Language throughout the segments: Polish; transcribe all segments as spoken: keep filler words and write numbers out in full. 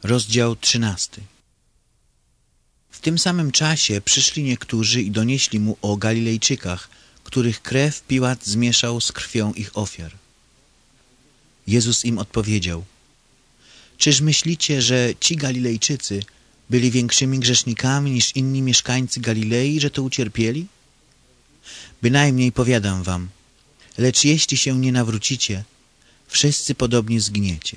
Rozdział trzynasty. W tym samym czasie przyszli niektórzy i donieśli mu o Galilejczykach, których krew Piłat zmieszał z krwią ich ofiar. Jezus im odpowiedział: czyż myślicie, że ci Galilejczycy byli większymi grzesznikami niż inni mieszkańcy Galilei, że to ucierpieli? Bynajmniej powiadam wam, lecz jeśli się nie nawrócicie, wszyscy podobnie zginiecie.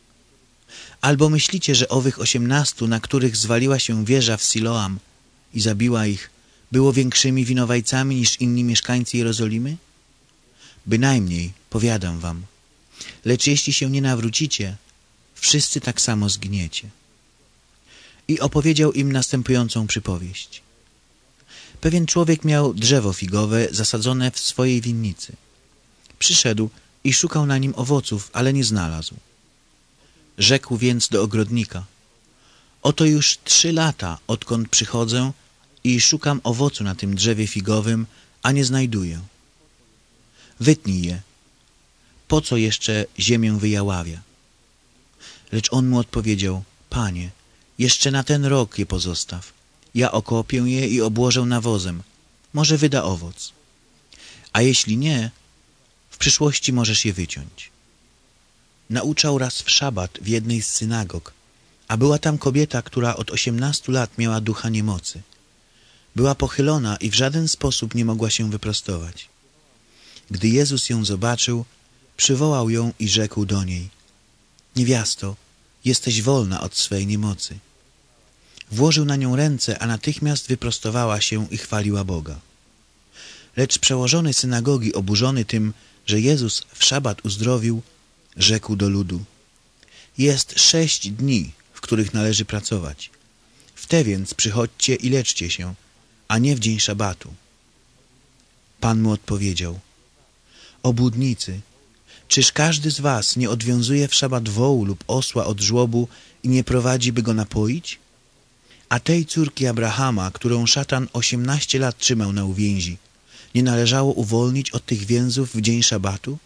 Albo myślicie, że owych osiemnastu, na których zwaliła się wieża w Siloam i zabiła ich, było większymi winowajcami niż inni mieszkańcy Jerozolimy? Bynajmniej, powiadam wam, lecz jeśli się nie nawrócicie, wszyscy tak samo zginiecie. I opowiedział im następującą przypowieść. Pewien człowiek miał drzewo figowe zasadzone w swojej winnicy. Przyszedł i szukał na nim owoców, ale nie znalazł. Rzekł więc do ogrodnika: oto już trzy lata, odkąd przychodzę i szukam owocu na tym drzewie figowym, a nie znajduję. Wytnij je. Po co jeszcze ziemię wyjaławia? Lecz on mu odpowiedział: Panie, jeszcze na ten rok je pozostaw. Ja okopię je i obłożę nawozem. Może wyda owoc. A jeśli nie, w przyszłości możesz je wyciąć. Nauczał raz w szabat w jednej z synagog, a była tam kobieta, która od osiemnastu lat miała ducha niemocy. Była pochylona i w żaden sposób nie mogła się wyprostować. Gdy Jezus ją zobaczył, przywołał ją i rzekł do niej: niewiasto, jesteś wolna od swej niemocy. Włożył na nią ręce, a natychmiast wyprostowała się i chwaliła Boga. Lecz przełożony synagogi, oburzony tym, że Jezus w szabat uzdrowił, rzekł do ludu: jest sześć dni, w których należy pracować. W te więc przychodźcie i leczcie się, a nie w dzień szabatu. Pan mu odpowiedział: obłudnicy, czyż każdy z was nie odwiązuje w szabat wołu lub osła od żłobu i nie prowadzi, by go napoić? A tej córki Abrahama, którą szatan osiemnaście lat trzymał na uwięzi, nie należało uwolnić od tych więzów w dzień szabatu?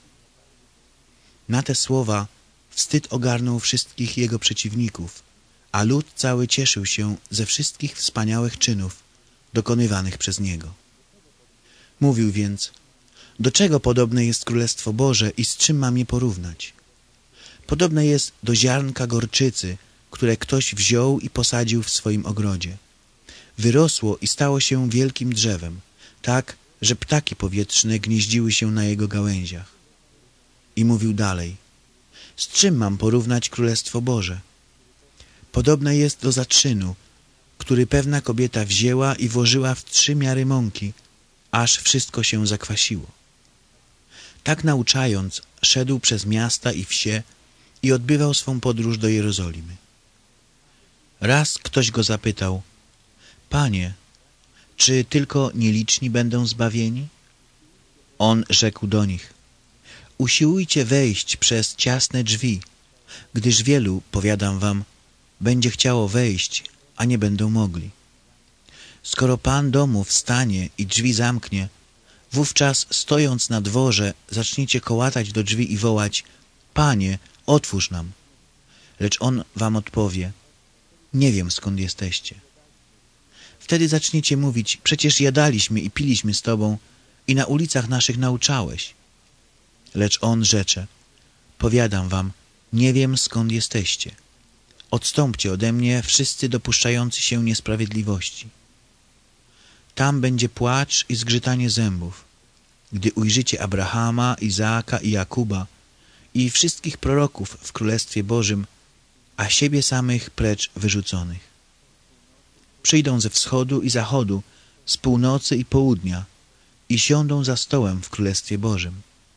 Na te słowa wstyd ogarnął wszystkich jego przeciwników, a lud cały cieszył się ze wszystkich wspaniałych czynów dokonywanych przez niego. Mówił więc: do czego podobne jest Królestwo Boże i z czym mam je porównać? Podobne jest do ziarnka gorczycy, które ktoś wziął i posadził w swoim ogrodzie. Wyrosło i stało się wielkim drzewem, tak, że ptaki powietrzne gnieździły się na jego gałęziach. I mówił dalej: z czym mam porównać Królestwo Boże? Podobne jest do zaczynu, który pewna kobieta wzięła i włożyła w trzy miary mąki, aż wszystko się zakwasiło. Tak nauczając, szedł przez miasta i wsie i odbywał swą podróż do Jerozolimy. Raz ktoś go zapytał: Panie, czy tylko nieliczni będą zbawieni? On rzekł do nich: usiłujcie wejść przez ciasne drzwi, gdyż wielu, powiadam wam, będzie chciało wejść, a nie będą mogli. Skoro Pan domu wstanie i drzwi zamknie, wówczas stojąc na dworze zaczniecie kołatać do drzwi i wołać: Panie, otwórz nam. Lecz on wam odpowie: nie wiem, skąd jesteście. Wtedy zaczniecie mówić: przecież jadaliśmy i piliśmy z Tobą i na ulicach naszych nauczałeś. Lecz on rzecze: powiadam wam, nie wiem, skąd jesteście. Odstąpcie ode mnie, wszyscy dopuszczający się niesprawiedliwości. Tam będzie płacz i zgrzytanie zębów, gdy ujrzycie Abrahama, Izaaka i Jakuba i wszystkich proroków w Królestwie Bożym, a siebie samych precz wyrzuconych. Przyjdą ze wschodu i zachodu, z północy i południa i siądą za stołem w Królestwie Bożym.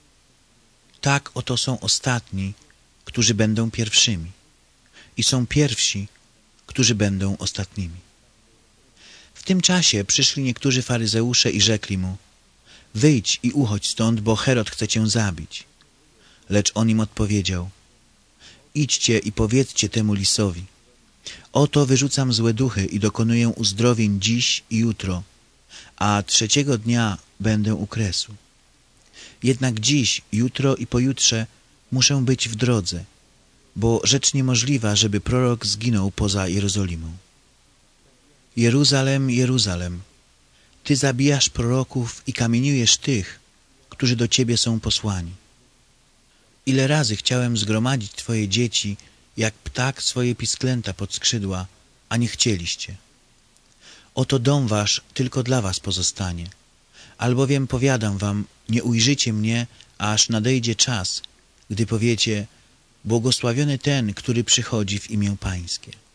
Tak oto są ostatni, którzy będą pierwszymi, i są pierwsi, którzy będą ostatnimi. W tym czasie przyszli niektórzy faryzeusze i rzekli mu: wyjdź i uchodź stąd, bo Herod chce cię zabić. Lecz on im odpowiedział: idźcie i powiedzcie temu lisowi: oto wyrzucam złe duchy i dokonuję uzdrowień dziś i jutro, a trzeciego dnia będę u kresu. Jednak dziś, jutro i pojutrze muszę być w drodze, bo rzecz niemożliwa, żeby prorok zginął poza Jerozolimą. Jeruzalem, Jeruzalem, Ty zabijasz proroków i kamieniujesz tych, którzy do Ciebie są posłani. Ile razy chciałem zgromadzić Twoje dzieci, jak ptak swoje pisklęta pod skrzydła, a nie chcieliście. Oto dom Wasz tylko dla Was pozostanie, albowiem powiadam Wam, nie ujrzycie mnie, aż nadejdzie czas, gdy powiecie, błogosławiony ten, który przychodzi w imię Pańskie.